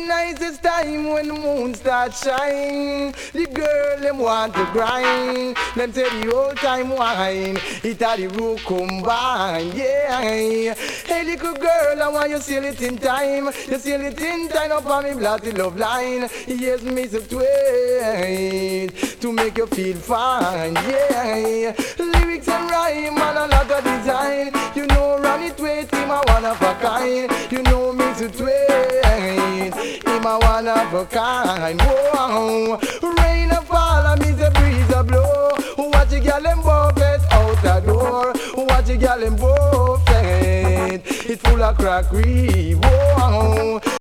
nicest time when the moon starts shine. The girl them want to grind. Them say the old time wine. It had the root combine. Yeah. Hey little girl, I want you seal it in time. You seal it in time up on me bloody love line. Yes, me so wait to make you feel fine. Yeah. Lyrics and rhyme and a lot of design. You know run it wait him a one of a kind. You know me so wait him a one of a kind. Whoa. Rain a fall and me the breeze a blow. Watch a girl them buffet out the door. Watch a girl them buffet. It's full of crackery. Whoa.